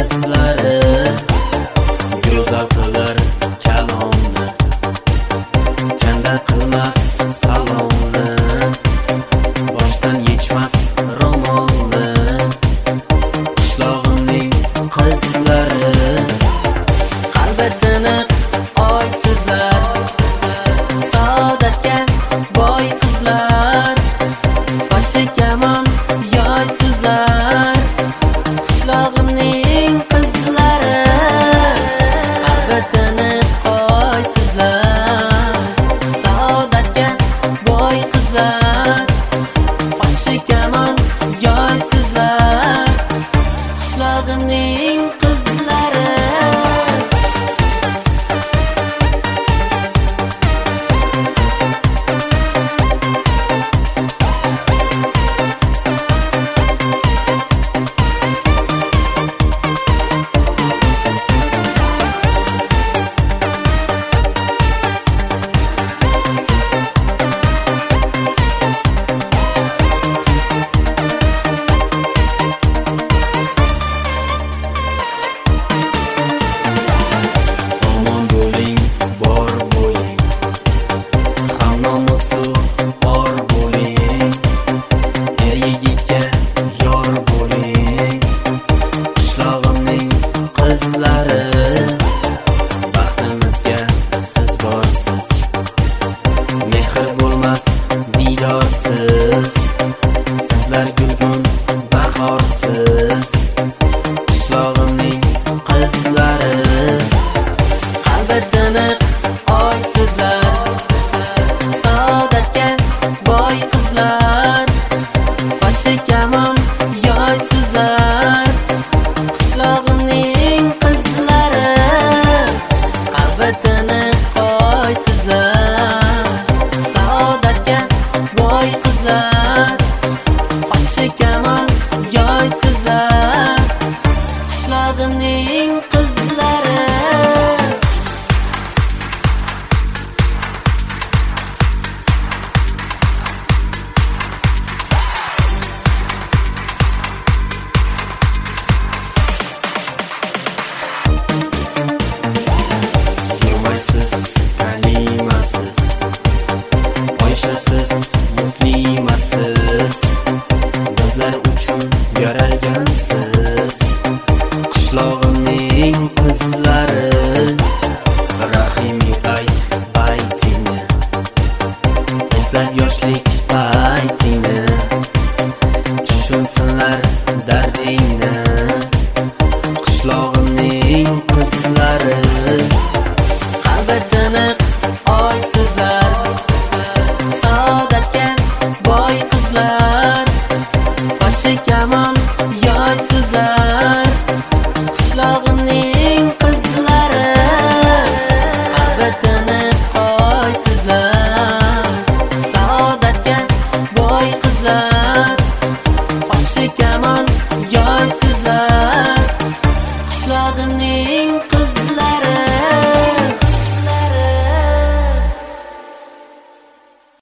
qizlari go'zal qilar kalomni, kanda qilmas salomni, boshdan yechmas ro'molni. Qishlog'imning qizlari qalbi tiniq oysizlar, saodatga boy qizlar, boshi kamon yoysizlar. Qishlog'imning qizlari qalbi tiniq oysizlar, saodatga boy qizlar, boshi kamon yoysizlar. Qishlog'imning qizlari baxtimizga siz borsiz, mehr bo'lmas diydorsiz, sizlar gulgun bahorsiz. Qishlog'imning qizlari qalbi tiniq oysizlar, saodatga boy qizlar, boshi kamon yoysizlar. Qishlog'imning qizlari qalbi tiniq oysizlar, saodatga boy qizlar, boshi kamon yoysizlar. Qishlog'imning qizlari yurmaysiz, kalimasiz, oyshasiz, muslimasiz, bizlar uchun yaralgansiz. Qishlog'imning qizlari rahimiy baytingni, eslab yoshlik paytingni, tushunsinlar dardingni. Qishlog'imning qizlari qalbi tiniq oysizlar, saodatga boy qizlar, boshi kamon yoysizlar. Qishlog'imning qizlari qalbi tiniq oysizlar, saodatga boy qizlar, boshi kamon yoysizlar. Qishlog'imning qizlari